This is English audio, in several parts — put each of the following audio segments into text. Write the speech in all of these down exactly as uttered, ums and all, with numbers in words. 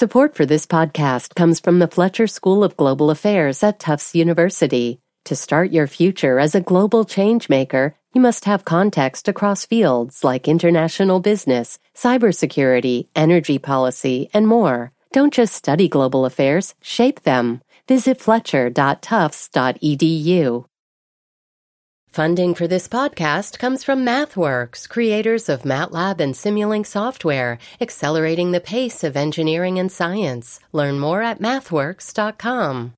Support for this podcast comes from the Fletcher School of Global Affairs at Tufts University. To start your future as a global changemaker, you must have context across fields like international business, cybersecurity, energy policy, and more. Don't just study global affairs, shape them. Visit fletcher dot tufts dot e d u. Funding for this podcast comes from MathWorks, creators of MATLAB and Simulink software, accelerating the pace of engineering and science. Learn more at mathworks dot com.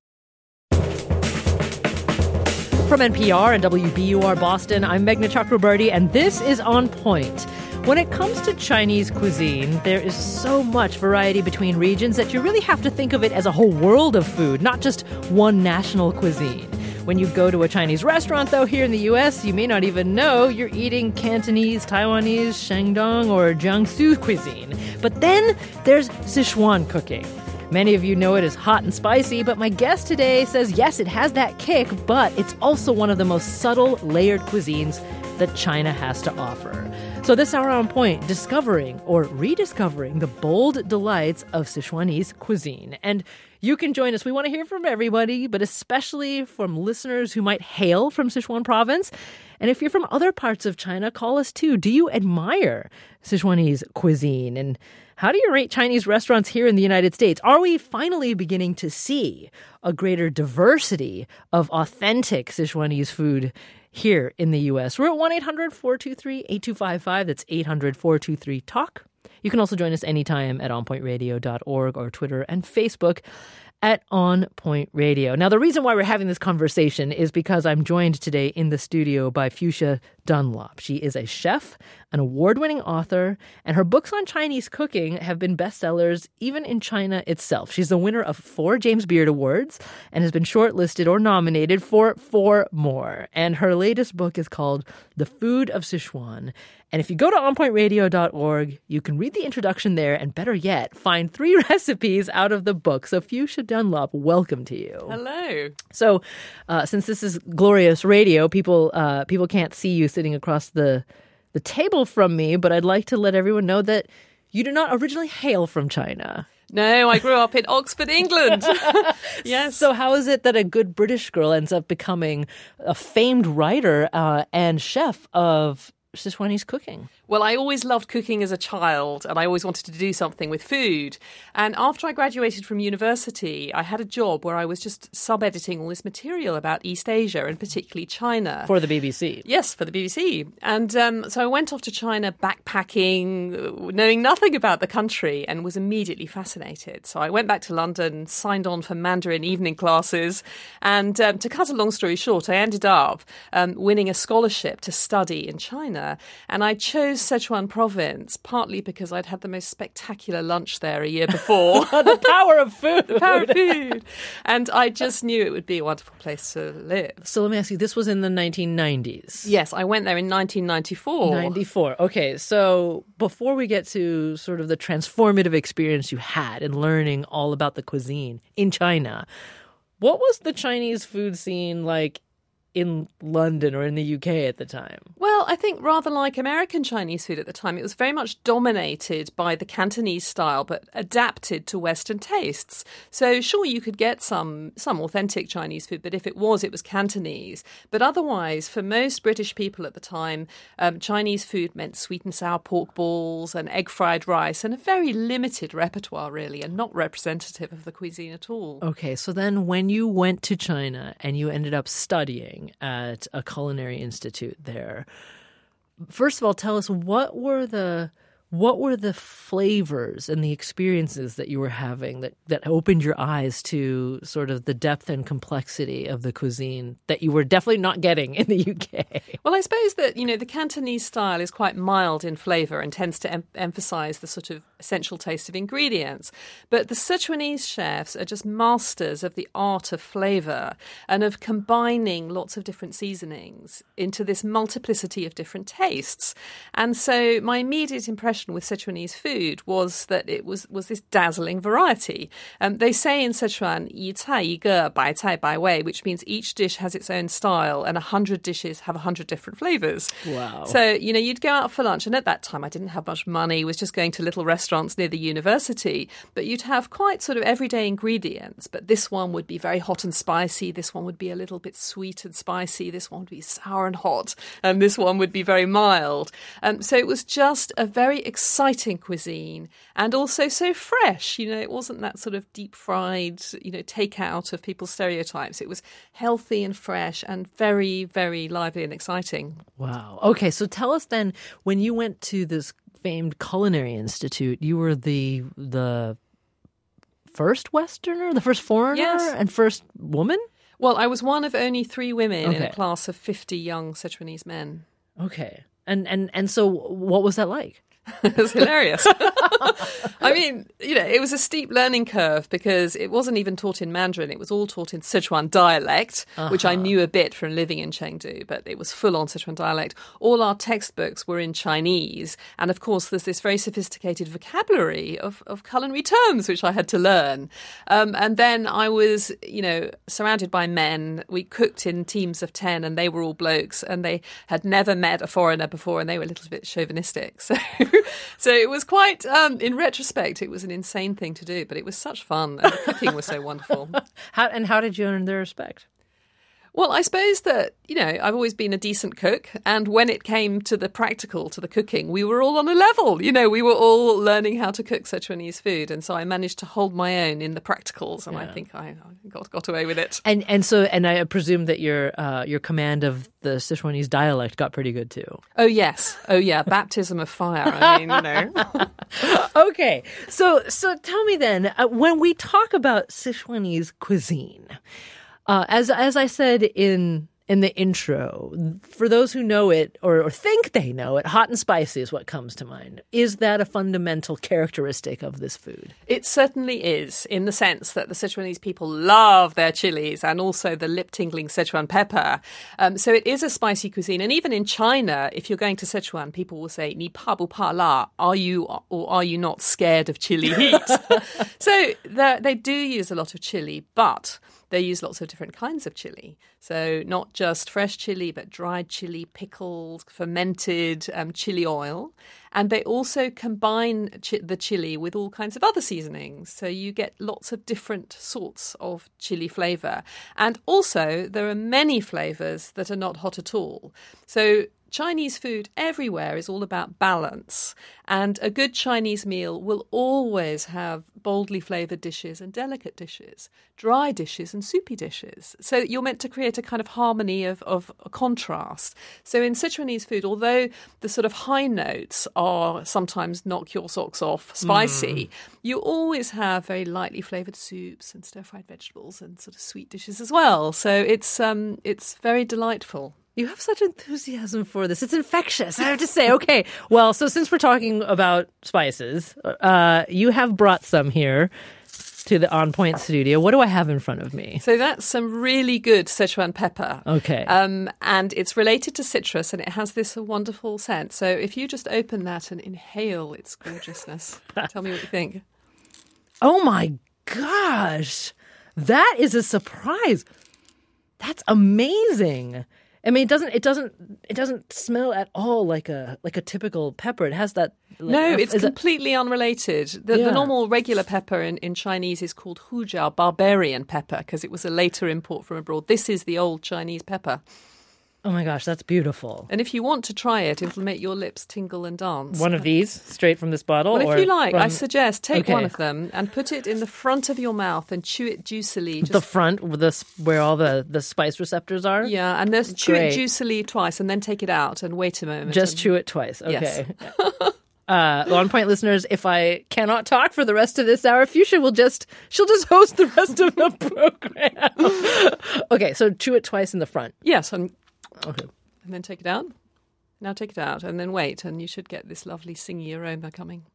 From N P R and W B U R Boston, I'm Meghna Chakrabarty, and this is On Point. When it comes to Chinese cuisine, there is so much variety between regions that you really have to think of it as a whole world of food, not just one national cuisine. When you go to a Chinese restaurant, though, here in the U S, you may not even know you're eating Cantonese, Taiwanese, Shandong, or Jiangsu cuisine. But then there's Sichuan cooking. Many of you know it as hot and spicy, but my guest today says, yes, it has that kick, but it's also one of the most subtle, layered cuisines that China has to offer. So this hour On Point, discovering or rediscovering the bold delights of Sichuanese cuisine. And you can join us. We want to hear from everybody, but especially from listeners who might hail from Sichuan province. And if you're from other parts of China, call us too. Do you admire Sichuanese cuisine? And how do you rate Chinese restaurants here in the United States? Are we finally beginning to see a greater diversity of authentic Sichuanese food here in the U S? We're at one eight hundred four two three eight two five five. That's eight hundred four two three talk. You can also join us anytime at on point radio dot org or Twitter and Facebook at On Point Radio. Now, the reason why we're having this conversation is because I'm joined today in the studio by Fuchsia Dunlop. She is a chef, an award-winning author, and her books on Chinese cooking have been bestsellers even in China itself. She's the winner of four James Beard Awards and has been shortlisted or nominated for four more. And her latest book is called The Food of Sichuan. And if you go to on point radio dot org, you can read the introduction there, and better yet, find three recipes out of the book. So Fuchsia Dunlop, welcome to you. Hello. So uh, since this is glorious radio, people uh, people can't see you sitting across the the table from me, but I'd like to let everyone know that you do not originally hail from China. No, I grew up in Oxford, England. Yes. So how is it that a good British girl ends up becoming a famed writer uh, and chef of Sichuanese cooking? Well, I always loved cooking as a child, and I always wanted to do something with food. And after I graduated from university, I had a job where I was just sub-editing all this material about East Asia, and particularly China. For the B B C? Yes, for the B B C. And um, so I went off to China backpacking, knowing nothing about the country, and was immediately fascinated. So I went back to London, signed on for Mandarin evening classes, and um, to cut a long story short, I ended up um, winning a scholarship to study in China. And I chose Sichuan province, partly because I'd had the most spectacular lunch there a year before. The power of food. The power of food. And I just knew it would be a wonderful place to live. So let me ask you, this was in the nineteen nineties? Yes, I went there in nineteen ninety-four. ninety-four. Okay, so before we get to sort of the transformative experience you had in learning all about the cuisine in China, what was the Chinese food scene like in London or in the U K at the time? Well, I think rather like American Chinese food at the time, it was very much dominated by the Cantonese style, but adapted to Western tastes. So sure, you could get some some authentic Chinese food, but if it was, it was Cantonese. But otherwise, for most British people at the time, um, Chinese food meant sweet and sour pork balls and egg fried rice, and a very limited repertoire, really, and not representative of the cuisine at all. Okay, so then when you went to China and you ended up studying at a culinary institute there, first of all, tell us what were the what were the flavors and the experiences that you were having that, that opened your eyes to sort of the depth and complexity of the cuisine that you were definitely not getting in the U K? Well, I suppose that, you know, the Cantonese style is quite mild in flavour and tends to em- emphasise the sort of essential taste of ingredients. But the Sichuanese chefs are just masters of the art of flavour and of combining lots of different seasonings into this multiplicity of different tastes. And so my immediate impression obsession with Sichuanese food was that it was, was this dazzling variety. Um, they say in Sichuan, 一菜一个白菜白味, which means each dish has its own style and a hundred dishes have a hundred different flavors. Wow. So, you know, you'd go out for lunch, and at that time I didn't have much money, was just going to little restaurants near the university, but you'd have quite sort of everyday ingredients. But this one would be very hot and spicy, this one would be a little bit sweet and spicy, this one would be sour and hot, and this one would be very mild. Um, so it was just a very exciting cuisine, and also so fresh. You know, it wasn't that sort of deep fried, you know, takeout of people's stereotypes. It was healthy and fresh and very, very lively and exciting. Wow. Okay, so tell us then, when you went to this famed culinary institute, you were the the first Westerner, the first foreigner, Yes. and first woman? Well, I was one of only three women in Okay. a class of fifty young Sichuanese men. Okay. And and and so what was that like? It was hilarious. I mean, you know, it was a steep learning curve because it wasn't even taught in Mandarin. It was all taught in Sichuan dialect, uh-huh. which I knew a bit from living in Chengdu, but it was full-on Sichuan dialect. All our textbooks were in Chinese. And, of course, there's this very sophisticated vocabulary of, of culinary terms, which I had to learn. Um, and then I was, you know, surrounded by men. We cooked in teams of ten, and they were all blokes, and they had never met a foreigner before, and they were a little bit chauvinistic. So... So it was quite, um, in retrospect, it was an insane thing to do, but it was such fun, and the cooking was so wonderful. How and how did you earn their respect? Well, I suppose that, you know, I've always been a decent cook, and when it came to the practical, to the cooking, we were all on a level. You know, we were all learning how to cook Sichuanese food, and so I managed to hold my own in the practicals, and yeah. I think I, I got got away with it. And and so and I presume that your uh, your command of the Sichuanese dialect got pretty good too. Oh yes, oh yeah, baptism of fire. I mean, you know. Okay, so so tell me then, uh, when we talk about Sichuanese cuisine. Uh, as as I said in in the intro, for those who know it or, or think they know it, hot and spicy is what comes to mind. Is that a fundamental characteristic of this food? It certainly is, in the sense that the Sichuanese people love their chilies and also the lip-tingling Sichuan pepper. Um, so it is a spicy cuisine. And even in China, if you're going to Sichuan, people will say, "Ni pa bu pa la?" Are you or are you not scared of chili heat? So they do use a lot of chili, but they use lots of different kinds of chili. So not just fresh chili, but dried chili, pickled, fermented um, chili oil. And they also combine chi- the chili with all kinds of other seasonings. So you get lots of different sorts of chili flavour. And also there are many flavours that are not hot at all. So Chinese food everywhere is all about balance, and a good Chinese meal will always have boldly flavoured dishes and delicate dishes, dry dishes and soupy dishes. So you're meant to create a kind of harmony of, of contrast. So in Sichuanese food, although the sort of high notes are sometimes knock your socks off spicy, mm. you always have very lightly flavoured soups and stir-fried vegetables and sort of sweet dishes as well. So it's um it's very delightful. You have such enthusiasm for this. It's infectious, I have to say. Okay, well, so since we're talking about spices, uh, you have brought some here to the On Point studio. What do I have in front of me? So that's some really good Sichuan pepper. Okay. Um, and it's related to citrus, and it has this wonderful scent. So if you just open that and inhale its gorgeousness, tell me what you think. Oh my gosh, that is a surprise. That's amazing. I mean, it doesn't. It doesn't. It doesn't smell at all like a like a typical pepper. It has that. Like, no, it's is completely it, unrelated. The, yeah. the normal regular pepper in, in Chinese is called hujiao, barbarian pepper, because it was a later import from abroad. This is the old Chinese pepper. Oh my gosh, that's beautiful. And if you want to try it, it'll make your lips tingle and dance. One of these, straight from this bottle? Well, or if you like, from... I suggest take okay. one of them and put it in the front of your mouth and chew it juicily. Just... The front, with the, where all the, the spice receptors are? Yeah, and just chew Great. it juicily twice and then take it out and wait a moment. Just and... chew it twice, okay. Yes. Uh, On Point listeners, if I cannot talk for the rest of this hour, Fuchsia will just, she'll just host the rest of the program. Okay, so chew it twice in the front. Yes, and, okay. and then take it out. Now take it out and then wait, and you should get this lovely singy aroma coming.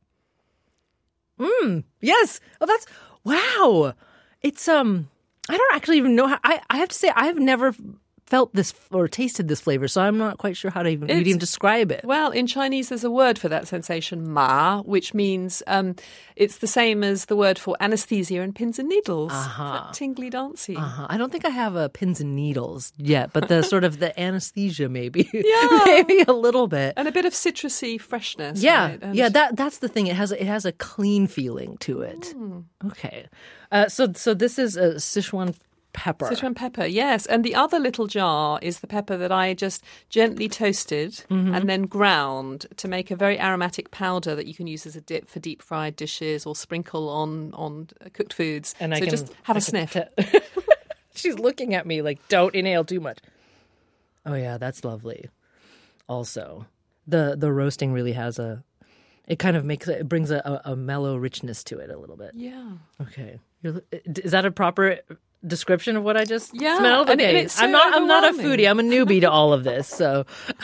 Mmm, yes. Oh, that's, wow. It's, um, I don't actually even know how, I, I have to say, I've never felt this or tasted this flavor, so I'm not quite sure how to even, even describe it. Well, in Chinese, there's a word for that sensation, ma, which means um, it's the same as the word for anesthesia and pins and needles. Uh-huh. Tingly dancy. Uh-huh. I don't think I have a pins and needles yet, but the sort of the anesthesia maybe. Yeah. Maybe a little bit. And a bit of citrusy freshness. Yeah, right? And yeah. That that's the thing. It has it has a clean feeling to it. Mm. Okay, uh, so so this is a Sichuan pepper. Sichuan pepper, yes. And the other little jar is the pepper that I just gently toasted mm-hmm. and then ground to make a very aromatic powder that you can use as a dip for deep fried dishes or sprinkle on on cooked foods. And so I can, just have I a sniff. T- She's looking at me like, don't inhale too much. Oh yeah, that's lovely. Also, the the roasting really has a. It kind of makes it, it brings a, a mellow richness to it a little bit. Yeah. Okay. You're, is that a proper description of what I just yeah, smelled? Okay. And it's so I'm not. I'm not a overwhelming. foodie. I'm a newbie to all of this. So,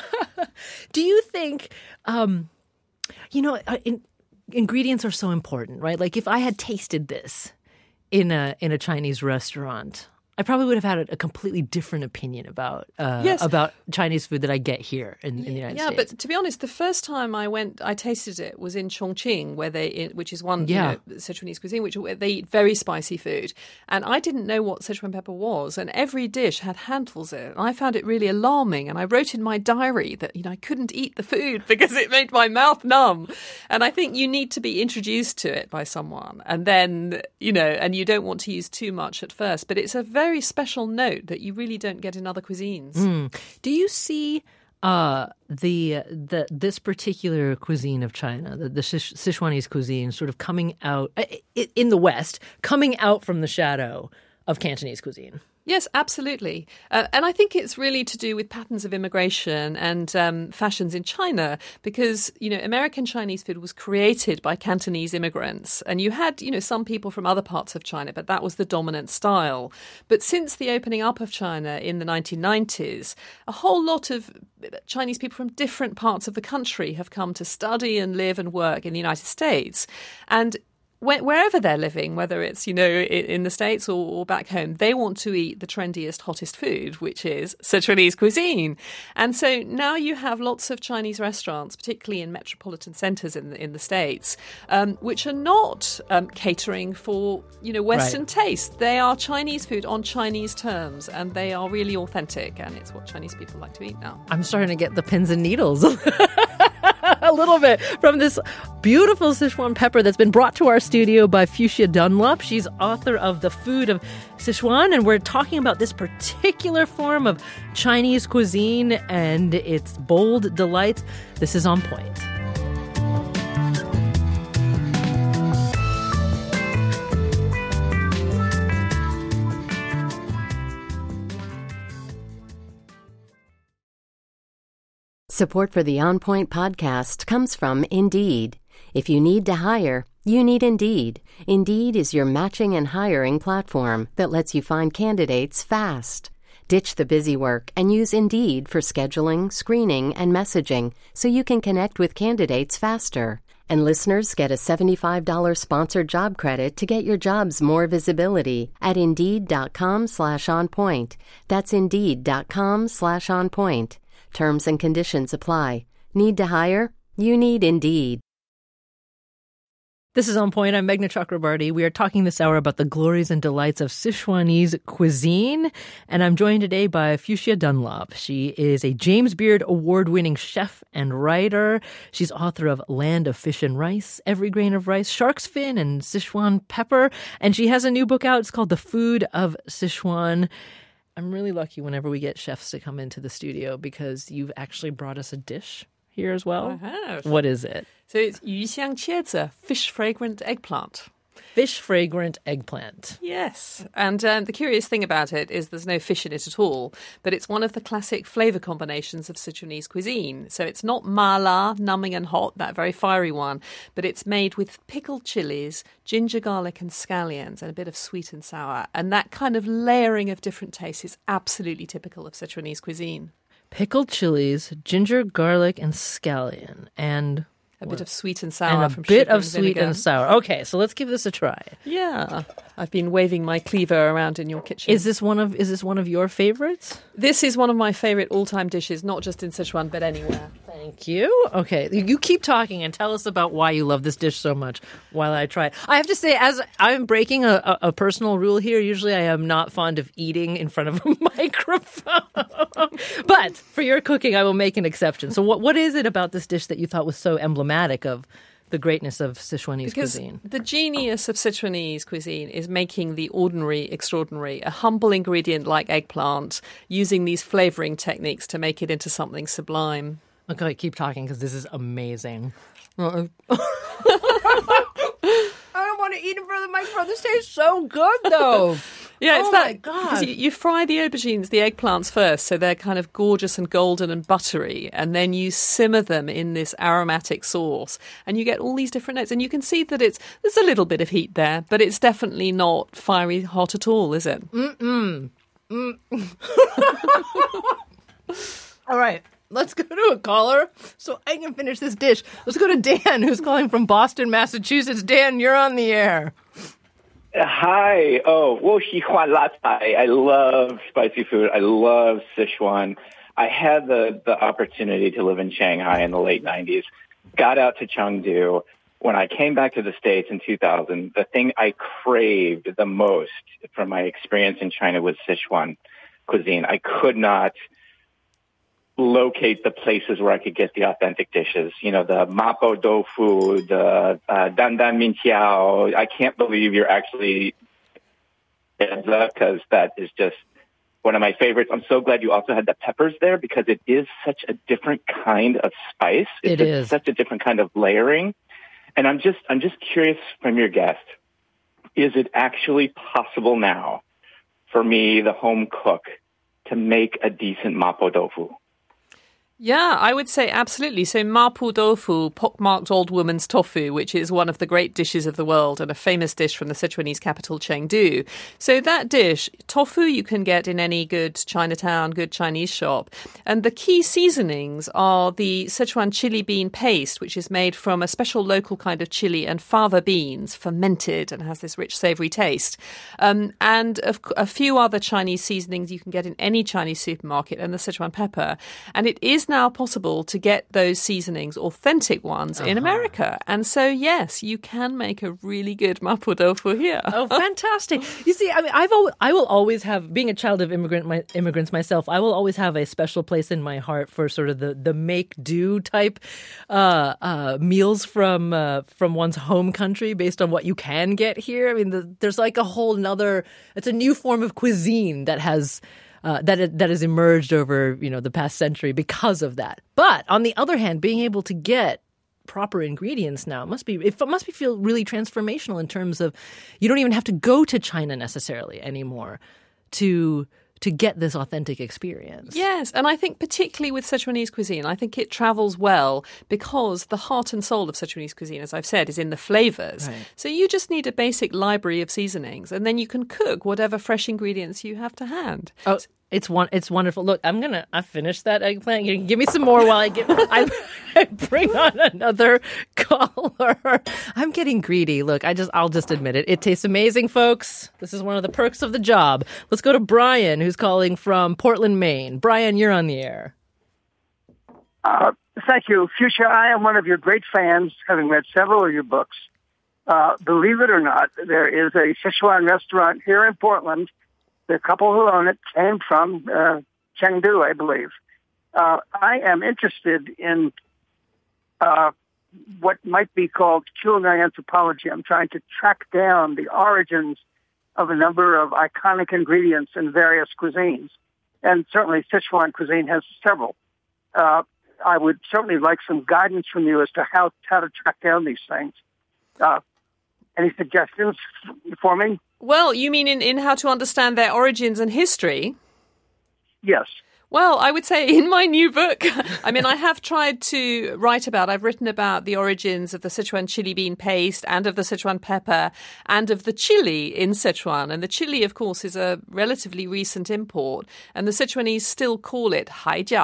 do you think? Um, you know, in, ingredients are so important, right? Like if I had tasted this in a in a Chinese restaurant, I probably would have had a, a completely different opinion about uh, yes. about Chinese food that I get here in, in the United yeah, States. Yeah, but to be honest, the first time I went, I tasted it was in Chongqing, where they, which is one, yeah. you know, Sichuanese cuisine, which where they eat very spicy food, and I didn't know what Sichuan pepper was, and every dish had handfuls of it, and I found it really alarming, and I wrote in my diary that you know I couldn't eat the food because it made my mouth numb, and I think you need to be introduced to it by someone, and then you know, and you don't want to use too much at first, but it's a very special note that you really don't get in other cuisines. Mm. Do you see uh, the the this particular cuisine of China, the, the Sichuanese cuisine, sort of coming out in the West, coming out from the shadow of Cantonese cuisine? Yes, absolutely. Uh, and I think it's really to do with patterns of immigration and um, fashions in China because, you know, American Chinese food was created by Cantonese immigrants. And you had, you know, some people from other parts of China, but that was the dominant style. But since the opening up of China in the nineteen nineties, a whole lot of Chinese people from different parts of the country have come to study and live and work in the United States. And wherever they're living, whether it's, you know, in the States or, or back home, they want to eat the trendiest, hottest food, which is Sichuanese cuisine. And so now you have lots of Chinese restaurants, particularly in metropolitan centres in the, in the States, um, which are not um, catering for, you know, Western right. taste. They are Chinese food on Chinese terms, and they are really authentic, and it's what Chinese people like to eat now. I'm starting to get the pins and needles. A little bit from this beautiful Sichuan pepper that's been brought to our studio by Fuchsia Dunlop. She's author of The Food of Sichuan, and we're talking about this particular form of Chinese cuisine and its bold delights. This is On Point. Support for the On Point podcast comes from Indeed. If you need to hire, you need Indeed. Indeed is your matching and hiring platform that lets you find candidates fast. Ditch the busy work and use Indeed for scheduling, screening, and messaging so you can connect with candidates faster. And listeners get a seventy-five dollars sponsored job credit to get your jobs more visibility at Indeed.com slash on point. That's Indeed.com slash on point. Terms and conditions apply. Need to hire? You need Indeed. This is On Point. I'm Meghna Chakrabarty. We are talking this hour about the glories and delights of Sichuanese cuisine. And I'm joined today by Fuchsia Dunlop. She is a James Beard award-winning chef and writer. She's author of Land of Fish and Rice, Every Grain of Rice, Shark's Fin, and Sichuan Pepper. And she has a new book out. It's called The Food of Sichuan. I'm really lucky whenever we get chefs to come into the studio because you've actually brought us a dish here as well. I have. What is it? So it's yuxiang qiezi, fish fragrant eggplant. Fish fragrant eggplant. Yes. And um, the curious thing about it is there's no fish in it at all, but it's one of the classic flavour combinations of Sichuanese cuisine. So it's not mala, numbing and hot, that very fiery one, but it's made with pickled chilies, ginger, garlic and scallions, and a bit of sweet and sour. And that kind of layering of different tastes is absolutely typical of Sichuanese cuisine. Pickled chilies, ginger, garlic, and scallion, and... A bit of sweet and sour and a from bit sugar of and sweet vinegar. and sour. Okay, so let's give this a try. Yeah, I've been waving my cleaver around in your kitchen. Is this one of is this one of your favorites? This is one of my favourite all-time dishes, not just in Sichuan, but anywhere. Thank you. Okay, you you keep talking and tell us about why you love this dish so much while I try it. I have to say, as I'm breaking a, a, a personal rule here, usually I am not fond of eating in front of a microphone. But for your cooking, I will make an exception. So what what is it about this dish that you thought was so emblematic of the greatness of Sichuanese Because cuisine? the genius of Sichuanese cuisine is making the ordinary extraordinary, a humble ingredient like eggplant, using these flavouring techniques to make it into something sublime. Okay, keep talking because this is amazing. I don't want to eat in front of the microphone. This tastes so good, though. Yeah, it's oh that my God. because you, you fry the aubergines, the eggplants first, so they're kind of gorgeous and golden and buttery, and then you simmer them in this aromatic sauce, and you get all these different notes. And you can see that it's there's a little bit of heat there, but it's definitely not fiery hot at all, is it? Mm-mm. Mm. All right. Let's go to a caller so I can finish this dish. Let's go to Dan, who's calling from Boston, Massachusetts. Dan, you're on the air. Hi. Oh, 我喜欢辣菜. I love spicy food. I love Sichuan. I had the, the opportunity to live in Shanghai in the late nineties. Got out to Chengdu. When I came back to the States in two thousand, the thing I craved the most from my experience in China was Sichuan cuisine. I could not locate the places where I could get the authentic dishes. You know, the mapo tofu, the uh, dandan minqiao. I can't believe you're actually because that is just one of my favorites. I'm so glad you also had the peppers there because it is such a different kind of spice. It's It is. such a different kind of layering. And I'm just, I'm just curious from your guest, is it actually possible now for me, the home cook, to make a decent mapo tofu? Yeah, I would say absolutely. So mapo tofu, pockmarked old woman's tofu, which is one of the great dishes of the world and a famous dish from the Sichuanese capital, Chengdu. So that dish, tofu, you can get in any good Chinatown, good Chinese shop. And the key seasonings are the Sichuan chili bean paste, which is made from a special local kind of chili and fava beans, fermented and has this rich savoury taste. Um, and a, a few other Chinese seasonings you can get in any Chinese supermarket, and the Sichuan pepper. And it is now possible to get those seasonings, authentic ones, uh-huh. in America. And so, yes, you can make a really good mapo tofu here. Oh, fantastic. You see, I mean, I've al- I will always have, being a child of immigrant my, immigrants myself, I will always have a special place in my heart for sort of the, the make-do type uh, uh, meals from uh, from one's home country based on what you can get here. I mean, the, there's like a whole nother, it's a new form of cuisine that has... Uh, that that has emerged over, you know, the past century because of that. But on the other hand, being able to get proper ingredients now must be it must be feel really transformational in terms of you don't even have to go to China necessarily anymore to to get this authentic experience. Yes, and I think particularly with Sichuanese cuisine, I think it travels well because the heart and soul of Sichuanese cuisine, as I've said, is in the flavors. Right. So you just need a basic library of seasonings, and then you can cook whatever fresh ingredients you have to hand. Oh, it's one. It's wonderful. Look, I'm gonna. I finished that eggplant. You can give me some more while I get. I, I bring on another caller. I'm getting greedy. Look, I just. I'll just admit it. It tastes amazing, folks. This is one of the perks of the job. Let's go to Brian, who's calling from Portland, Maine. Brian, you're on the air. Uh, thank you, Fuchsia. I am one of your great fans, having read several of your books. Uh, believe it or not, there is a Sichuan restaurant here in Portland. The couple who own it came from uh, Chengdu, I believe. Uh, I am interested in uh, what might be called culinary anthropology. I'm trying to track down the origins of a number of iconic ingredients in various cuisines. And certainly Sichuan cuisine has several. Uh, I would certainly like some guidance from you as to how, how to track down these things. Uh, any suggestions for me? Well, you mean in, in how to understand their origins and history? Yes. Well, I would say in my new book, I mean, I have tried to write about, I've written about the origins of the Sichuan chili bean paste and of the Sichuan pepper and of the chili in Sichuan. And the chili, of course, is a relatively recent import. And the Sichuanese still call it haijiao.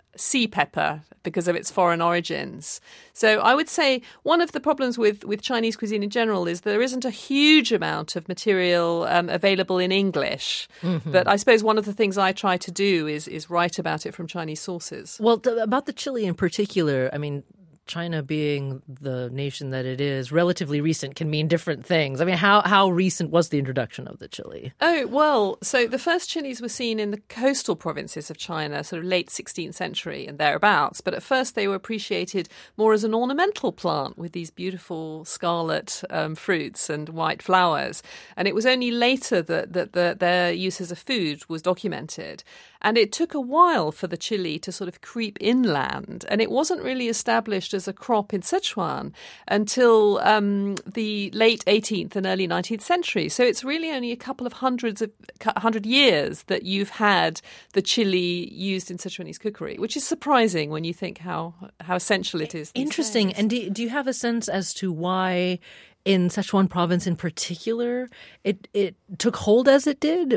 sea pepper because of its foreign origins. So I would say one of the problems with, with Chinese cuisine in general is there isn't a huge amount of material um, available in English. Mm-hmm. But I suppose one of the things I try to do is is write about it from Chinese sources. Well, th- about the chili in particular, I mean, China being the nation that it is, relatively recent can mean different things. I mean, how, how recent was the introduction of the chili? Oh, well, so the first chilies were seen in the coastal provinces of China, sort of late sixteenth century and thereabouts. But at first they were appreciated more as an ornamental plant with these beautiful scarlet um, fruits and white flowers. And it was only later that, that the, their use as a food was documented. And it took a while for the chili to sort of creep inland. And it wasn't really established as a crop in Sichuan until um, the late eighteenth and early nineteenth century. So it's really only a couple of hundreds of hundred years that you've had the chili used in Sichuanese cookery, which is surprising when you think how, how essential it is. Interesting. Days. And do, do you have a sense as to why in Sichuan province in particular it, it took hold as it did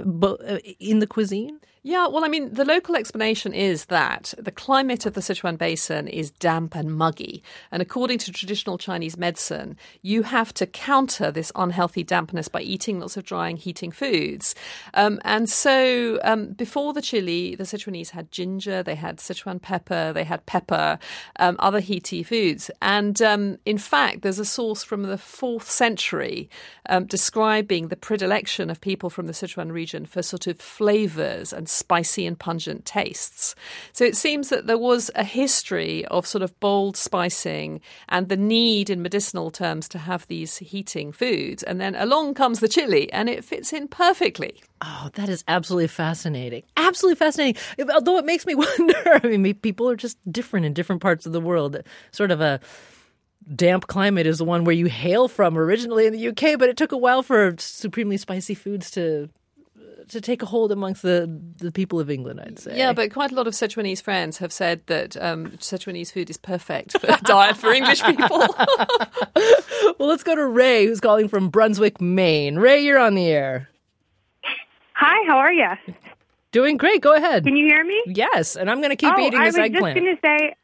in the cuisine? Yeah, well, I mean, the local explanation is that the climate of the Sichuan Basin is damp and muggy. And according to traditional Chinese medicine, you have to counter this unhealthy dampness by eating lots of drying, heating foods. Um, and so um, before the chili, the Sichuanese had ginger, they had Sichuan pepper, they had pepper, um, other heaty foods. And um, in fact, there's a source from the fourth century um, describing the predilection of people from the Sichuan region for sort of flavors and spicy and pungent tastes. So it seems that there was a history of sort of bold spicing and the need in medicinal terms to have these heating foods. And then along comes the chili and it fits in perfectly. Oh, that is absolutely fascinating. Absolutely fascinating. Although it makes me wonder, I mean, people are just different in different parts of the world. Sort of a damp climate is the one where you hail from originally in the U K, but it took a while for supremely spicy foods to to take a hold amongst the, the people of England, I'd say. Yeah, but quite a lot of Sichuanese friends have said that um, Sichuanese food is perfect for a diet for English people. Well, let's go to Ray, who's calling from Brunswick, Maine. Ray, you're on the air. Hi, how are you? Doing great. Go ahead. Can you hear me? Yes, and I'm going to keep oh, eating this eggplant. I was just going to say,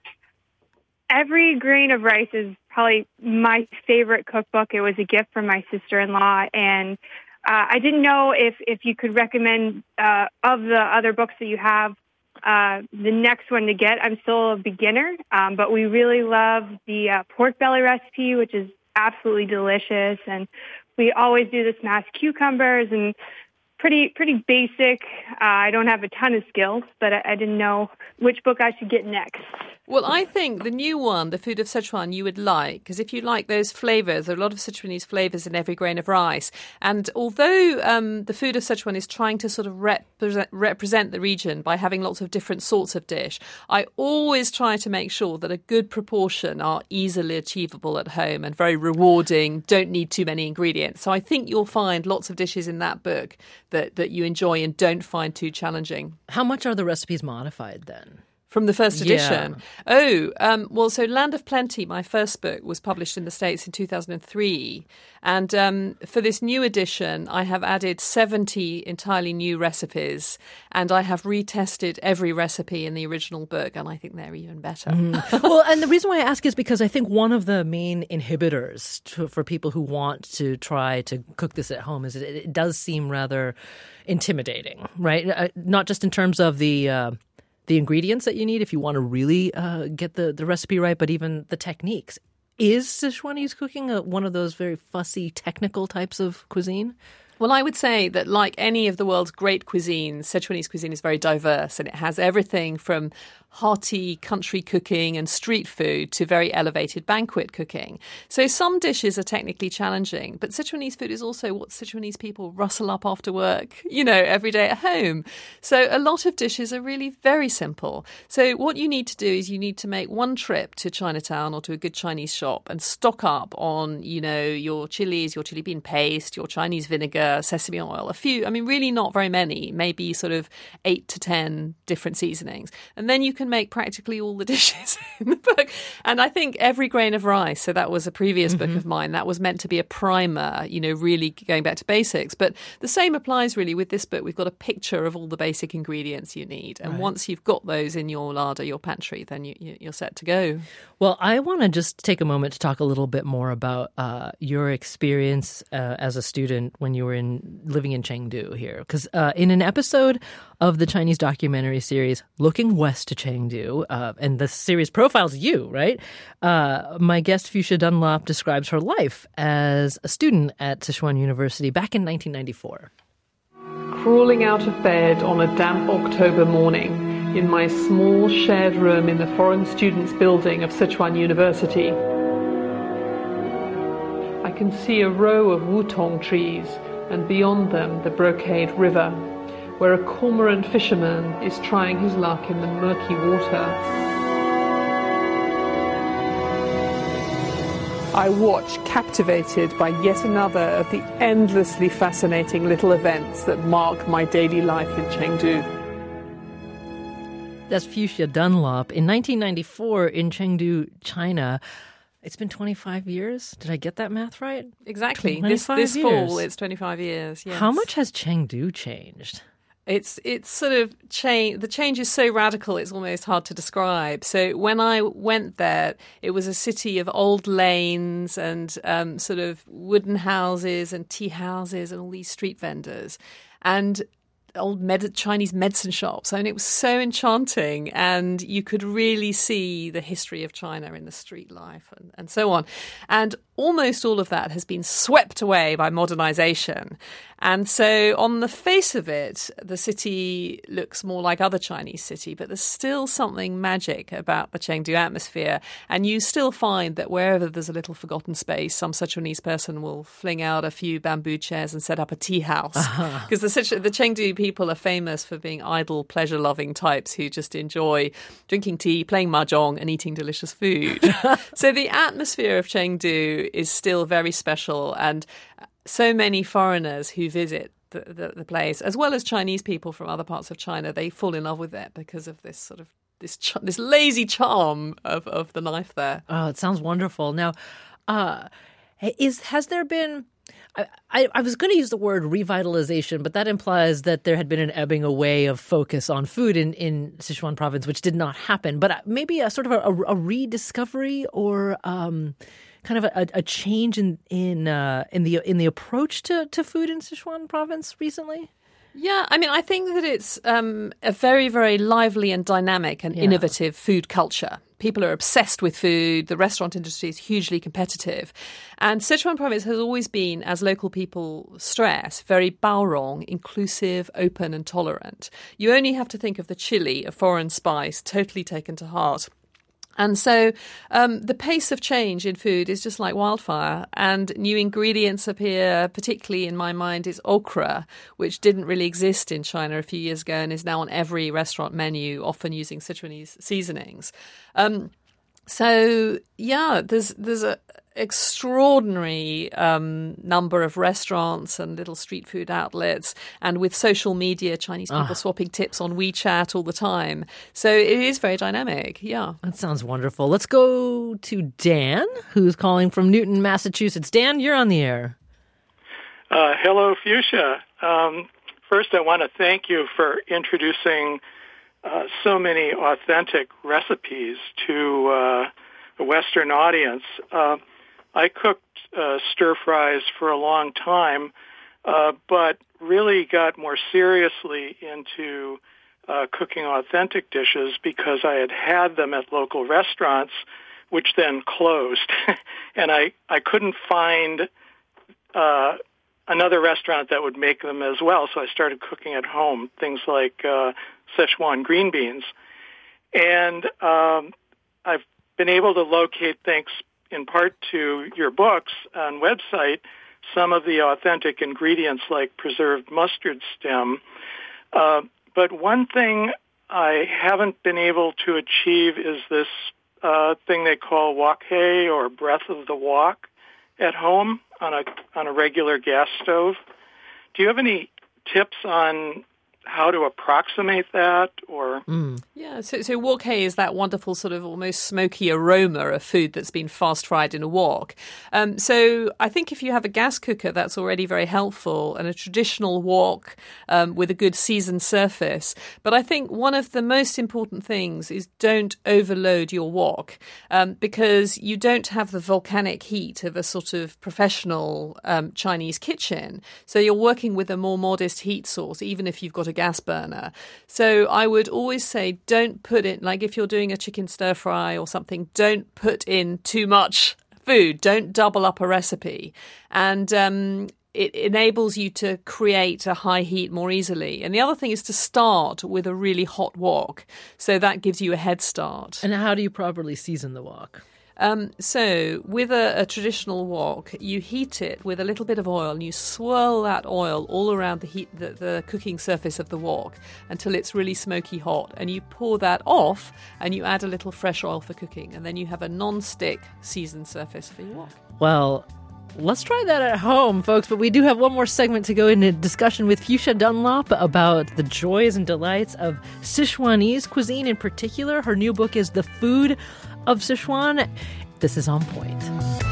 Every Grain of Rice is probably my favorite cookbook. It was a gift from my sister-in-law, and Uh, I didn't know if, if you could recommend uh, of the other books that you have, uh, the next one to get. I'm still a beginner, um, but we really love the uh, pork belly recipe, which is absolutely delicious. And we always do the smashed cucumbers and pretty pretty basic. Uh, I don't have a ton of skills, but I, I didn't know which book I should get next. Well, I think the new one, The Food of Sichuan, you would like, because if you like those flavors, there are a lot of Sichuanese flavors in Every Grain of Rice. And although um, The Food of Sichuan is trying to sort of represent, represent the region by having lots of different sorts of dish, I always try to make sure that a good proportion are easily achievable at home and very rewarding, don't need too many ingredients. So I think you'll find lots of dishes in that book that, that you enjoy and don't find too challenging. How much are the recipes modified then? From the first edition? Yeah. Oh, um, well, so Land of Plenty, my first book, was published in the States in two thousand three. And um, for this new edition, I have added seventy entirely new recipes. And I have retested every recipe in the original book. And I think they're even better. Mm. Well, and the reason why I ask is because I think one of the main inhibitors to, for people who want to try to cook this at home is it, it does seem rather intimidating, right? Uh, not just in terms of the... Uh, the ingredients that you need if you want to really uh, get the, the recipe right, but even the techniques. Is Sichuanese cooking a, one of those very fussy, technical types of cuisine? Well, I would say that like any of the world's great cuisines, Sichuanese cuisine is very diverse and it has everything from hearty country cooking and street food to very elevated banquet cooking. So some dishes are technically challenging, but Sichuanese food is also what Sichuanese people rustle up after work, you know, every day at home. So a lot of dishes are really very simple. So what you need to do is you need to make one trip to Chinatown or to a good Chinese shop and stock up on, you know, your chilies, your chili bean paste, your Chinese vinegar, sesame oil, a few, I mean, really not very many, maybe sort of eight to ten different seasonings. And then you can make practically all the dishes in the book. And I think Every Grain of Rice, so that was a previous mm-hmm. book of mine, that was meant to be a primer, you know, really going back to basics. But the same applies really with this book. We've got a picture of all the basic ingredients you need. And right. once you've got those in your larder, your pantry, then you, you, you're set to go. Well, I want to just take a moment to talk a little bit more about uh, your experience uh, as a student when you were in living in Chengdu here. Because uh, in an episode of the Chinese documentary series Looking West to Chengdu, uh, and the series profiles you, right? Uh, my guest Fuchsia Dunlop describes her life as a student at Sichuan University back in nineteen ninety-four. Crawling out of bed on a damp October morning in my small shared room in the Foreign Students Building of Sichuan University, I can see a row of wutong trees and beyond them the Brocade River, where a cormorant fisherman is trying his luck in the murky water. I watch, captivated by yet another of the endlessly fascinating little events that mark my daily life in Chengdu. That's Fuchsia Dunlop. In nineteen ninety-four, in Chengdu, China, it's been twenty-five years. Did I get that math right? Exactly. This, this fall, it's twenty-five years. Yes. How much has Chengdu changed? It's it's sort of change. The change is so radical, it's almost hard to describe. So when I went there, it was a city of old lanes and um, sort of wooden houses and tea houses and all these street vendors and old med- Chinese medicine shops. I mean, it was so enchanting, and you could really see the history of China in the street life and, and so on. And almost all of that has been swept away by modernization. And so on the face of it, the city looks more like other Chinese city, but there's still something magic about the Chengdu atmosphere. And you still find that wherever there's a little forgotten space, some Sichuanese person will fling out a few bamboo chairs and set up a tea house. Because uh-huh. the, the Chengdu people are famous for being idle, pleasure-loving types who just enjoy drinking tea, playing mahjong, and eating delicious food. So the atmosphere of Chengdu is still very special, and so many foreigners who visit the, the, the place, as well as Chinese people from other parts of China, they fall in love with it because of this sort of this ch- this lazy charm of, of the life there. Oh, it sounds wonderful. Now, uh, is has there been? I, I, I was going to use the word revitalization, but that implies that there had been an ebbing away of focus on food in, in Sichuan province, which did not happen. But maybe a sort of a, a, a rediscovery or um, kind of a, a change in in uh, in the in the approach to, to food in Sichuan province recently. Yeah, I mean, I think that it's um, a very, very lively and dynamic and yeah. innovative food culture. People are obsessed with food. The restaurant industry is hugely competitive. And Sichuan province has always been, as local people stress, very baorong, inclusive, open and tolerant. You only have to think of the chili, a foreign spice, totally taken to heart. And so um, the pace of change in food is just like wildfire, and new ingredients appear. Particularly in my mind is okra, which didn't really exist in China a few years ago and is now on every restaurant menu, often using Sichuanese seasonings. Um, so yeah, there's there's a extraordinary um, number of restaurants and little street food outlets, and with social media, Chinese people ah. swapping tips on WeChat all the time. So it is very dynamic. Yeah, that sounds wonderful. Let's go to Dan, who's calling from Newton, Massachusetts. Dan, you're on the air. Uh, hello, Fuchsia. Um, first, I want to thank you for introducing uh, so many authentic recipes to uh, the Western audience. Uh, I cooked uh, stir fries for a long time, uh, but really got more seriously into uh, cooking authentic dishes because I had had them at local restaurants, which then closed. And I, I couldn't find uh, another restaurant that would make them as well, so I started cooking at home, things like uh, Szechuan green beans. And um, I've been able to locate, thanks in part to your books on website, some of the authentic ingredients like preserved mustard stem. Uh, but one thing I haven't been able to achieve is this uh, thing they call wok hei, or breath of the wok, at home on a on a regular gas stove. Do you have any tips on how to approximate that, or Mm. Yeah, so, so wok hei is that wonderful sort of almost smoky aroma of food that's been fast-fried in a wok. Um, so I think if you have a gas cooker, that's already very helpful, and a traditional wok um, with a good seasoned surface. But I think one of the most important things is don't overload your wok, um, because you don't have the volcanic heat of a sort of professional um, Chinese kitchen. So you're working with a more modest heat source, even if you've got a gas burner. So I would always say don't put in, like if you're doing a chicken stir fry or something, don't put in too much food. Don't double up a recipe. And um, it enables you to create a high heat more easily. And the other thing is to start with a really hot wok. So that gives you a head start. And how do you properly season the wok? Um, so with a, a traditional wok, you heat it with a little bit of oil and you swirl that oil all around the heat, the, the cooking surface of the wok until it's really smoky hot. And you pour that off and you add a little fresh oil for cooking. And then you have a non-stick seasoned surface for your wok. Well, let's try that at home, folks. But we do have one more segment to go into discussion with Fuchsia Dunlop about the joys and delights of Sichuanese cuisine in particular. Her new book is The Food of Sichuan. This is On Point.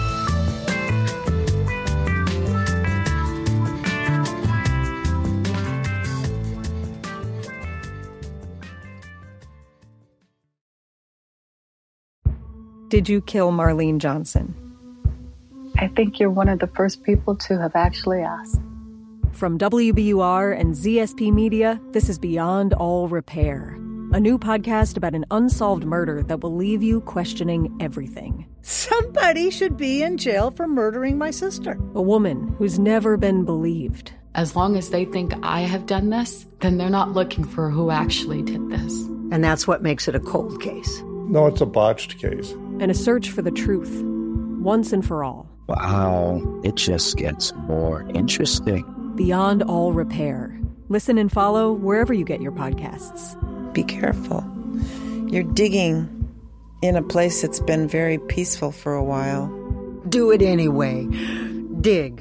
Did you kill Marlene Johnson? I think you're one of the first people to have actually asked. From W B U R and Z S P Media, this is Beyond All Repair, a new podcast about an unsolved murder that will leave you questioning everything. Somebody should be in jail for murdering my sister. A woman who's never been believed. As long as they think I have done this, then they're not looking for who actually did this. And that's what makes it a cold case. No, it's a botched case. And a search for the truth, once and for all. Wow, it just gets more interesting. Beyond All Repair. Listen and follow wherever you get your podcasts. Be careful. You're digging in a place that's been very peaceful for a while. Do it anyway. Dig.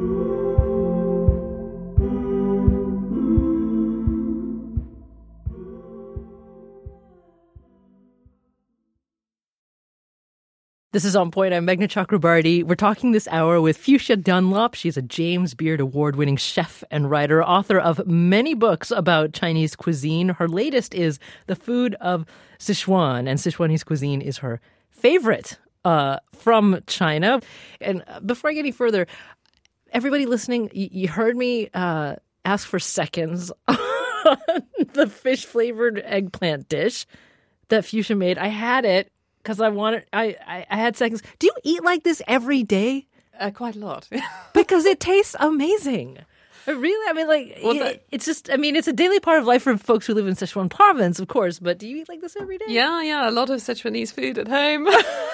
This is On Point. I'm Meghna Chakrabarty. We're talking this hour with Fuchsia Dunlop. She's a James Beard Award-winning chef and writer, author of many books about Chinese cuisine. Her latest is The Food of Sichuan, and Sichuanese cuisine is her favorite uh, from China. And before I get any further, everybody listening, you, you heard me uh, ask for seconds on the fish-flavored eggplant dish that Fuchsia made. I had it. Because I wanted, I, I, I had seconds. Do you eat like this every day? Uh, quite a lot. Because it tastes amazing. Really? I mean, like, well, it, it's just, I mean, it's a daily part of life for folks who live in Sichuan province, of course. But do you eat like this every day? Yeah, yeah. A lot of Sichuanese food at home.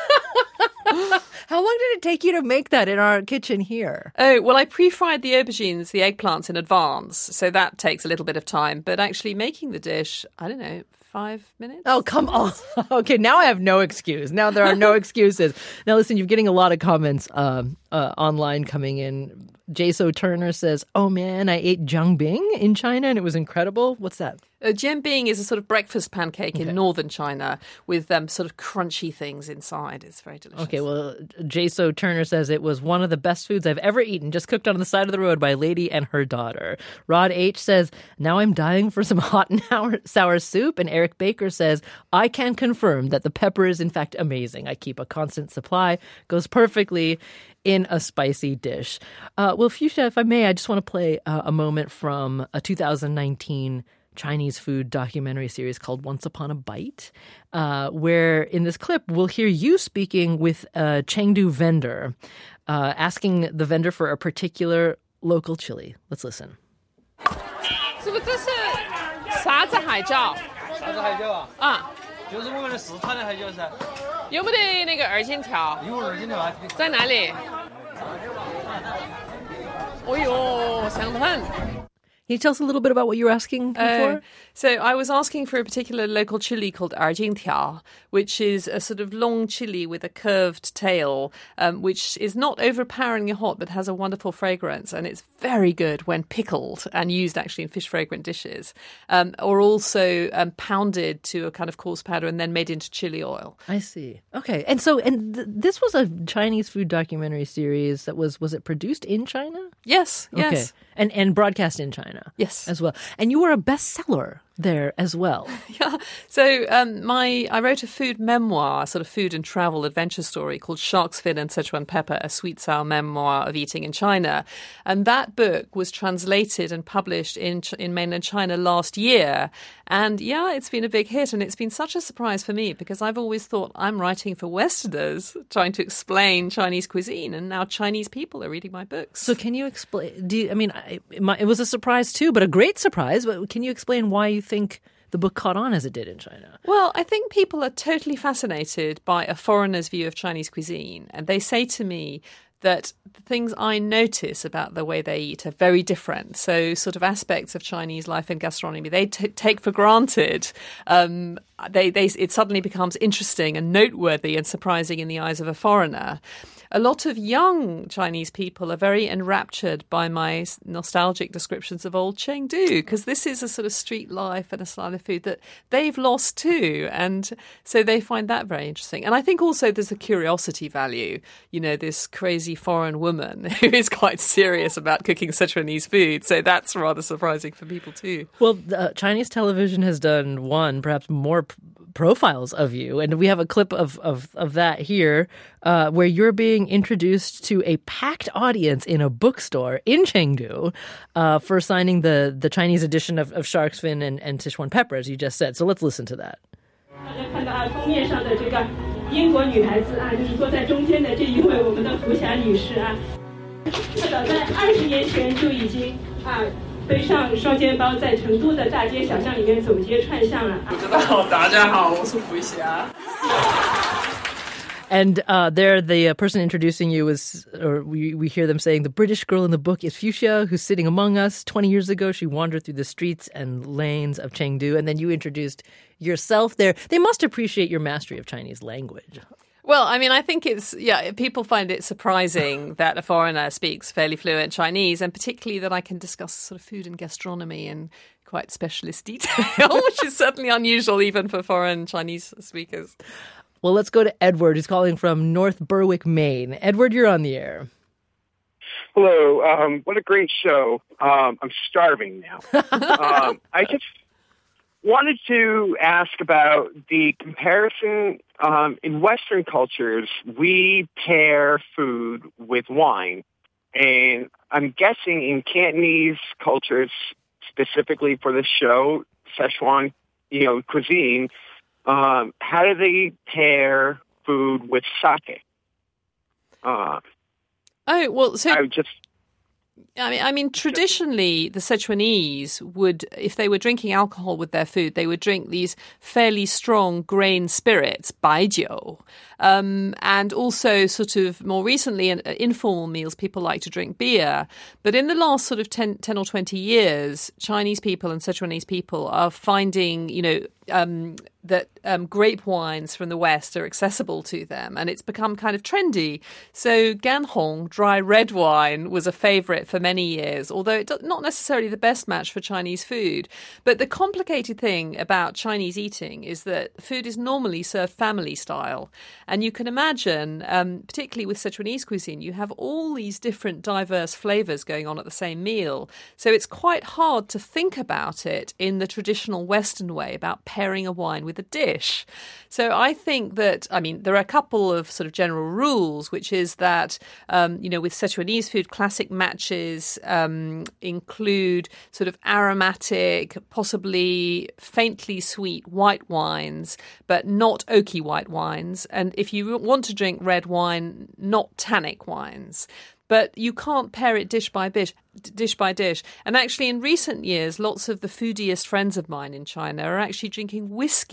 How long did it take you to make that in our kitchen here? Oh, well, I pre-fried the aubergines, the eggplants in advance. So that takes a little bit of time. But actually making the dish, I don't know, five minutes? Oh, come on. Okay, now I have no excuse. Now there are no excuses. Now, listen, you're getting a lot of comments um, uh, online coming in. Jaso Turner says, oh, man, I ate jiangbing in China and it was incredible. What's that? Uh, jiangbing is a sort of breakfast pancake okay. in northern China with um, sort of crunchy things inside. It's very delicious. Okay, well, Jaso Turner says it was one of the best foods I've ever eaten, just cooked on the side of the road by a lady and her daughter. Rod H. says, now I'm dying for some hot and sour soup. And Eric Baker says, I can confirm that the pepper is in fact amazing. I keep a constant supply. Goes perfectly in a spicy dish. Uh, well, Fuchsia, if I may, I just want to play uh, a moment from a two thousand nineteen Chinese food documentary series called Once Upon a Bite, uh, where in this clip, we'll hear you speaking with a Chengdu vendor, uh, asking the vendor for a particular local chili. Let's listen. 是不是这是啥子海椒？ 啥子海椒啊？ 啊， 就是我们的四川的海椒噻。 有没得那个二荆条？ 有二荆条啊。 在哪里？哦哟，香得很。 Can you tell us a little bit about what you were asking before? Uh, so I was asking for a particular local chili called Arjingtiao, which is a sort of long chili with a curved tail, um, which is not overpoweringly hot but has a wonderful fragrance, and it's very good when pickled and used actually in fish fragrant dishes, um, or also um, pounded to a kind of coarse powder and then made into chili oil. I see. Okay, and so and th- this was a Chinese food documentary series that was was it produced in China? Yes. Yes. Okay. And and broadcast in China. Yes. As well. And you were a bestseller there as well. Yeah. So um, my I wrote a food memoir, sort of food and travel adventure story called Shark's Fin and Sichuan Pepper, a sweet sour memoir of eating in China. And that book was translated and published in in mainland China last year. And yeah, it's been a big hit. And it's been such a surprise for me because I've always thought I'm writing for Westerners trying to explain Chinese cuisine. And now Chinese people are reading my books. So can you explain? Do you, I mean, it, it was a surprise too, but a great surprise. But can you explain why you think the book caught on as it did in China? Well, I think people are totally fascinated by a foreigner's view of Chinese cuisine. And they say to me that the things I notice about the way they eat are very different. So sort of aspects of Chinese life and gastronomy they t- take for granted. Um, they, they, it suddenly becomes interesting and noteworthy and surprising in the eyes of a foreigner. A lot of young Chinese people are very enraptured by my nostalgic descriptions of old Chengdu, because this is a sort of street life and a style of food that they've lost too. And so they find that very interesting. And I think also there's a curiosity value. You know, this crazy foreign woman who is quite serious about cooking Sichuanese food. So that's rather surprising for people too. Well, uh, Chinese television has done one, perhaps more p- profiles of you. And we have a clip of, of, of that here uh, where you're being introduced to a packed audience in a bookstore in Chengdu uh, for signing the, the Chinese edition of, of Shark's Fin and, and Sichuan Pepper, as you just said. So let's listen to that. 看到啊，封面上的这个英国女孩子啊，就是坐在中间的这一位我们的福霞女士啊，她早在二十年前就已经啊背上双肩包，在成都的大街小巷里面走街串巷了。 大家好，我是福霞。 And uh, there, the uh, person introducing you is, or we, we hear them saying, the British girl in the book is Fuchsia, who's sitting among us. twenty years ago, she wandered through the streets and lanes of Chengdu. And then you introduced yourself there. They must appreciate your mastery of Chinese language. Well, I mean, I think it's, yeah, people find it surprising that a foreigner speaks fairly fluent Chinese, and particularly that I can discuss sort of food and gastronomy in quite specialist detail, which is certainly unusual even for foreign Chinese speakers. Well, let's go to Edward, who's calling from North Berwick, Maine. Edward, you're on the air. Hello. Um, what a great show. Um, I'm starving now. um, I just wanted to ask about the comparison. Um, in Western cultures, we pair food with wine. And I'm guessing in Cantonese cultures, specifically for the show, Szechuan, you know, cuisine, Um, how do they pair food with sake? Uh, oh, well, so I just. I mean, I mean, traditionally, the Sichuanese would, if they were drinking alcohol with their food, they would drink these fairly strong grain spirits, baijiu. Um, and also sort of more recently in uh, informal meals, people like to drink beer. But in the last sort of ten, ten or twenty years, Chinese people and Sichuanese people are finding, you know, um, that um, grape wines from the West are accessible to them, and it's become kind of trendy. So Ganhong, dry red wine, was a favorite for many years, although it's not necessarily the best match for Chinese food. But the complicated thing about Chinese eating is that food is normally served family style. And you can imagine, um, particularly with Sichuanese cuisine, you have all these different diverse flavors going on at the same meal. So it's quite hard to think about it in the traditional Western way about pairing a wine with a dish. So I think that, I mean, there are a couple of sort of general rules, which is that, um, you know, with Sichuanese food, classic matches um, include sort of aromatic, possibly faintly sweet white wines, but not oaky white wines. And if you want to drink red wine, not tannic wines. But you can't pair it dish by dish, dish by dish. And actually, in recent years, lots of the foodiest friends of mine in China are actually drinking whiskey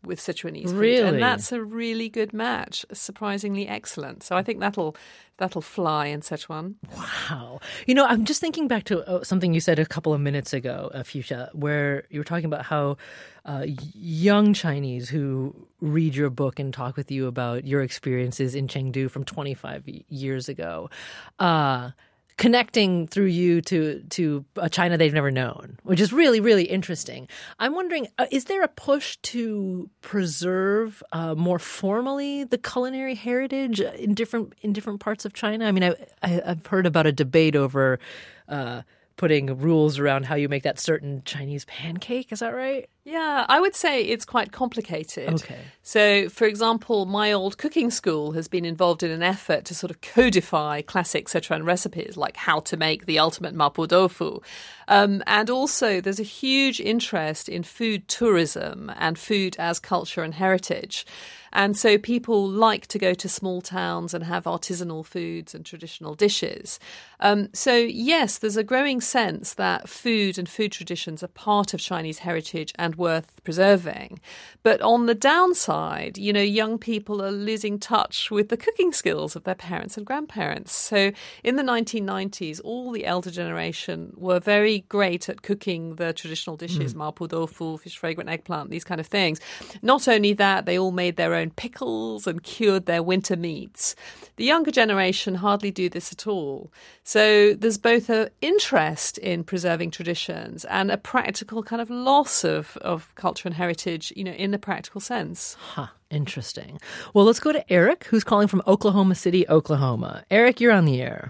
with Sichuanese food. Really? And that's a really good match, surprisingly excellent. So I think that'll that'll fly in Sichuan. Wow. You know, I'm just thinking back to uh, something you said a couple of minutes ago, uh, Fuchsia, where you were talking about how uh, young Chinese who read your book and talk with you about your experiences in Chengdu from twenty-five years ago, uh, connecting through you to to a China they've never known, which is really, really interesting. I'm wondering, uh, is there a push to preserve uh, more formally the culinary heritage in different in different parts of China? I mean, I, I, I've heard about a debate over uh, putting rules around how you make that certain Chinese pancake. Is that right? Yeah, I would say it's quite complicated. Okay. So, for example, my old cooking school has been involved in an effort to sort of codify classic Sichuan recipes, like how to make the ultimate mapo tofu. Um, and also, there's a huge interest in food tourism and food as culture and heritage. And so people like to go to small towns and have artisanal foods and traditional dishes. Um, so, yes, there's a growing sense that food and food traditions are part of Chinese heritage and worth preserving. But on the downside, you know, young people are losing touch with the cooking skills of their parents and grandparents. So in the nineteen nineties, all the elder generation were very great at cooking the traditional dishes, mm. mapo tofu, fish fragrant eggplant, these kind of things. Not only that, they all made their own pickles and cured their winter meats. The younger generation hardly do this at all. So there's both an interest in preserving traditions and a practical kind of loss of, of culture and heritage, you know, in a practical sense. Huh. Interesting. Well, let's go to Eric, who's calling from Oklahoma City, Oklahoma. Eric, you're on the air.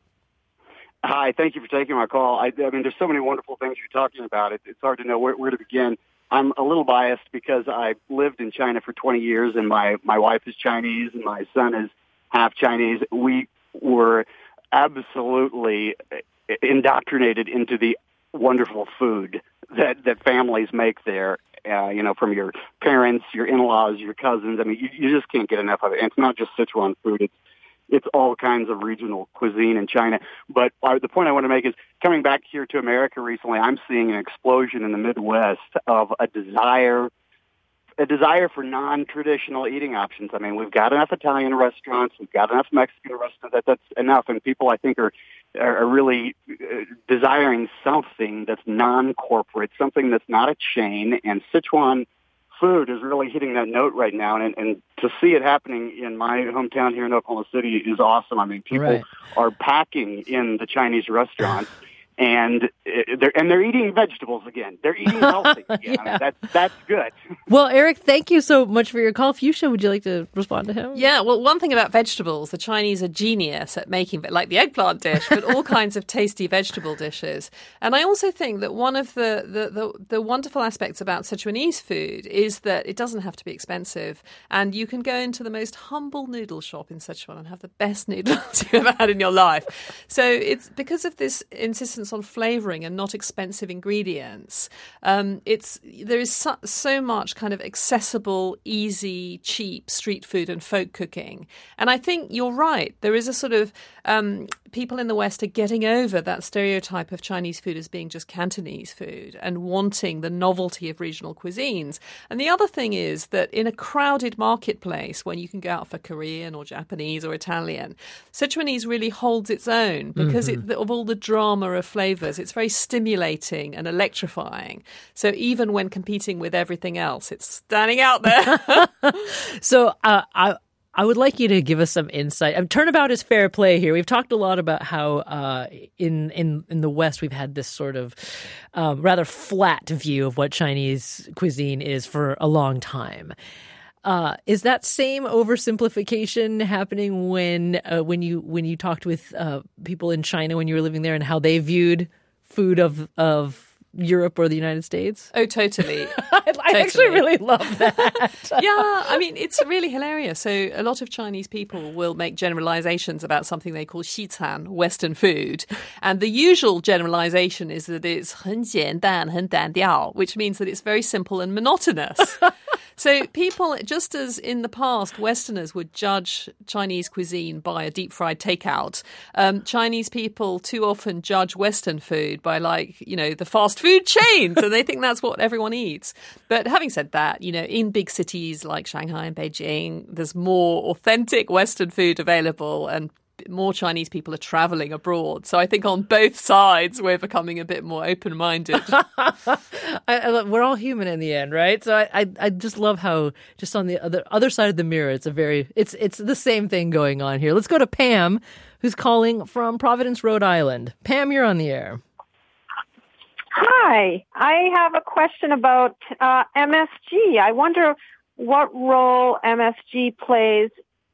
Hi, thank you for taking my call. I, I mean, there's so many wonderful things you're talking about. It, it's hard to know where, where to begin. I'm a little biased because I lived in China for twenty years, and my, my wife is Chinese, and my son is half Chinese. We were absolutely indoctrinated into the wonderful food that, that families make there, uh, you know, from your parents, your in-laws, your cousins. I mean, you, you just can't get enough of it. And it's not just Sichuan food. It's It's all kinds of regional cuisine in China. But uh, the point I want to make is, coming back here to America recently, I'm seeing an explosion in the Midwest of a desire a desire for non-traditional eating options. I mean, we've got enough Italian restaurants, we've got enough Mexican restaurants, that that's enough. And people, I think, are are really uh, desiring something that's non-corporate, something that's not a chain. And Sichuan food is really hitting that note right now, and, and to see it happening in my hometown here in Oklahoma City is awesome. I mean, people right. are packing in the Chinese restaurants, and they're and they're eating vegetables again. They're eating healthy again. yeah. I mean, that's that's good. Well, Eric, thank you so much for your call. Fuchsia, would you like to respond to him? Yeah, well, one thing about vegetables, the Chinese are genius at making, like the eggplant dish, but all kinds of tasty vegetable dishes. And I also think that one of the, the, the, the wonderful aspects about Sichuanese food is that it doesn't have to be expensive. And you can go into the most humble noodle shop in Sichuan and have the best noodles you've ever had in your life. So it's because of this insistence on flavoring and not expensive ingredients. Um, it's there is so, so much kind of accessible, easy, cheap street food and folk cooking. And I think you're right. There is a sort of um, people in the West are getting over that stereotype of Chinese food as being just Cantonese food and wanting the novelty of regional cuisines. And the other thing is that in a crowded marketplace, when you can go out for Korean or Japanese or Italian, Sichuanese really holds its own because mm-hmm. it, of all the drama of flavors. It's very stimulating and electrifying. So even when competing with everything else, it's standing out there. so uh, I I would like you to give us some insight. Um, turnabout is fair play here. We've talked a lot about how uh, in in in the West we've had this sort of um, rather flat view of what Chinese cuisine is for a long time. Uh, is that same oversimplification happening when uh, when you when you talked with uh, people in China when you were living there and how they viewed food of of Europe or the United States? Oh, totally. I, I totally. actually really love that. Yeah, I mean, it's really hilarious. So a lot of Chinese people will make generalizations about something they call xichan, Western food. And the usual generalization is that it's 很简单,很单调, which means that it's very simple and monotonous. So people, just as in the past, Westerners would judge Chinese cuisine by a deep fried takeout, um, Chinese people too often judge Western food by, like, you know, the fast food chains, and they think that's what everyone eats. But having said that, you know, in big cities like Shanghai and Beijing, there's more authentic Western food available, and more Chinese people are traveling abroad. So I think on both sides, we're becoming a bit more open-minded. I, I, we're all human in the end, right? So I, I, I just love how just on the other other side of the mirror, it's a very it's it's the same thing going on here. Let's go to Pam, who's calling from Providence, Rhode Island. Pam, you're on the air. Hi, I have a question about uh, M S G. I wonder what role M S G plays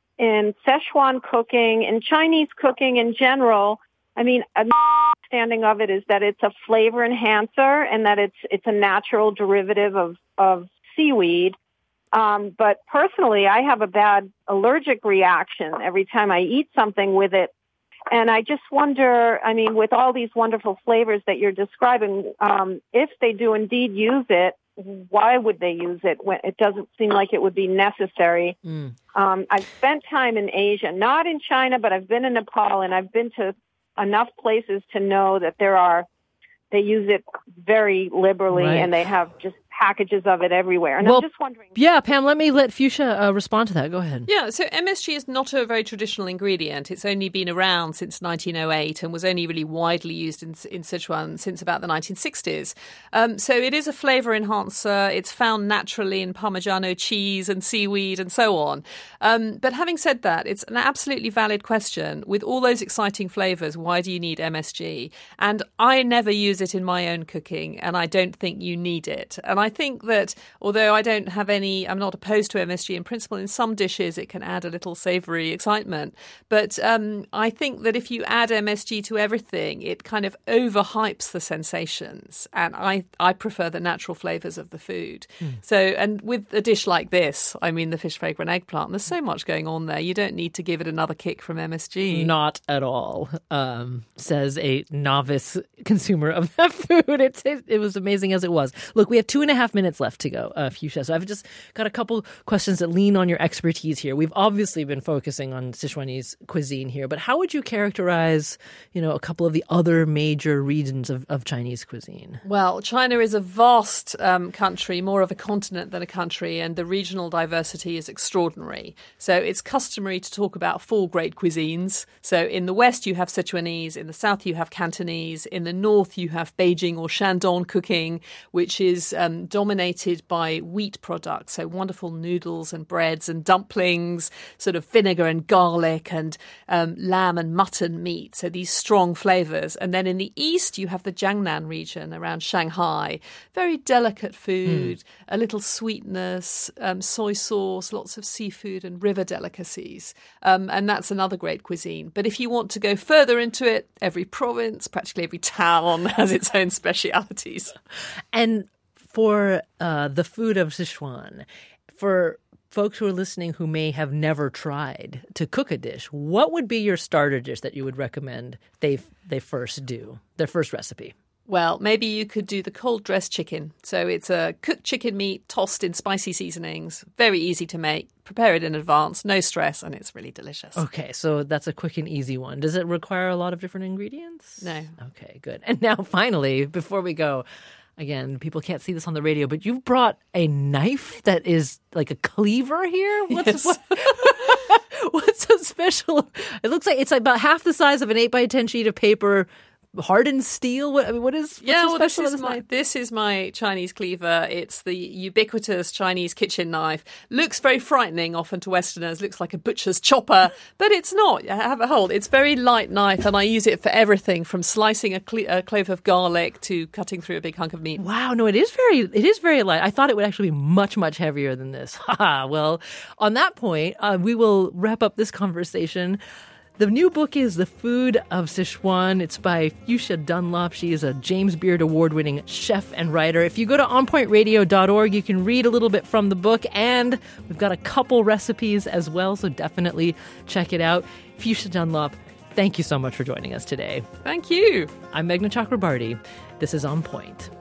in Szechuan cooking, in Chinese cooking in general. I mean, an understanding of it is that it's a flavor enhancer and that it's it's a natural derivative of, of seaweed. Um, but personally, I have a bad allergic reaction every time I eat something with it. And I just wonder, I mean, with all these wonderful flavors that you're describing, um, if they do indeed use it, why would they use it when it doesn't seem like it would be necessary? Mm. Um, I've spent time in Asia, not in China, but I've been in Nepal, and I've been to enough places to know that there are, they use it very liberally, right. And they have just packages of it everywhere. And well, I'm just wondering. Yeah, Pam, let me let Fuchsia uh, respond to that. Go ahead. Yeah, so M S G is not a very traditional ingredient. It's only been around since nineteen oh eight and was only really widely used in, in Sichuan since about the nineteen sixties. Um, so it is a flavour enhancer. It's found naturally in Parmigiano cheese and seaweed and so on. Um, but having said that, it's an absolutely valid question. With all those exciting flavours, why do you need M S G? And I never use it in my own cooking, and I don't think you need it. And I think that although I don't have any, I'm not opposed to M S G in principle, in some dishes it can add a little savoury excitement. But um, I think that if you add M S G to everything, it kind of overhypes the sensations. And I, I prefer the natural flavours of the food. Mm. So, and with a dish like this, I mean, the fish fragrant eggplant, there's so much going on there. You don't need to give it another kick from M S G. Not at all, um, says a novice consumer of that food. It, it, it was amazing as it was. Look, we have two and a half minutes left to go, uh, Fuchsia. So I've just got a couple questions that lean on your expertise here. We've obviously been focusing on Sichuanese cuisine here, but how would you characterize, you know, a couple of the other major regions of, of Chinese cuisine? Well, China is a vast um, country, more of a continent than a country, and the regional diversity is extraordinary. So it's customary to talk about four great cuisines. So in the west, you have Sichuanese. In the south, you have Cantonese. In the north, you have Beijing or Shandong cooking, which is um, dominated by wheat products. So wonderful noodles and breads and dumplings, sort of vinegar and garlic and um, lamb and mutton meat. So these strong flavours. And then in the east, you have the Jiangnan region around Shanghai. Very delicate food, mm. a little sweetness, um, soy sauce, lots of seafood and river delicacies. Um, and that's another great cuisine. But if you want to go further into it, every province, practically every town has its own specialities. And for uh, the food of Sichuan, for folks who are listening who may have never tried to cook a dish, what would be your starter dish that you would recommend they they first do, their first recipe? Well, maybe you could do the cold dressed chicken. So it's a cooked chicken meat tossed in spicy seasonings. Very easy to make. Prepare it in advance. No stress. And it's really delicious. Okay, so that's a quick and easy one. Does it require a lot of different ingredients? No. Okay, good. And now finally, before we go, again, people can't see this on the radio, but you've brought a knife that is like a cleaver here? What's, yes. what, what's so special? It looks like it's about half the size of an eight by ten sheet of paper. Hardened steel? What, I mean, what is what's yeah? so Well, this special is this my knife? this is my Chinese cleaver. It's the ubiquitous Chinese kitchen knife. Looks very frightening often to Westerners. Looks like a butcher's chopper, but it's not. Have a hold. It's a very light knife, and I use it for everything from slicing a, cle- a clove of garlic to cutting through a big hunk of meat. Wow, no, it is very it is very light. I thought it would actually be much much heavier than this. Well, on that point, uh, we will wrap up this conversation. The new book is The Food of Sichuan. It's by Fuchsia Dunlop. She is a James Beard Award-winning chef and writer. If you go to on point radio dot org, you can read a little bit from the book, and we've got a couple recipes as well, so definitely check it out. Fuchsia Dunlop, thank you so much for joining us today. Thank you. I'm Meghna Chakrabarty. This is On Point.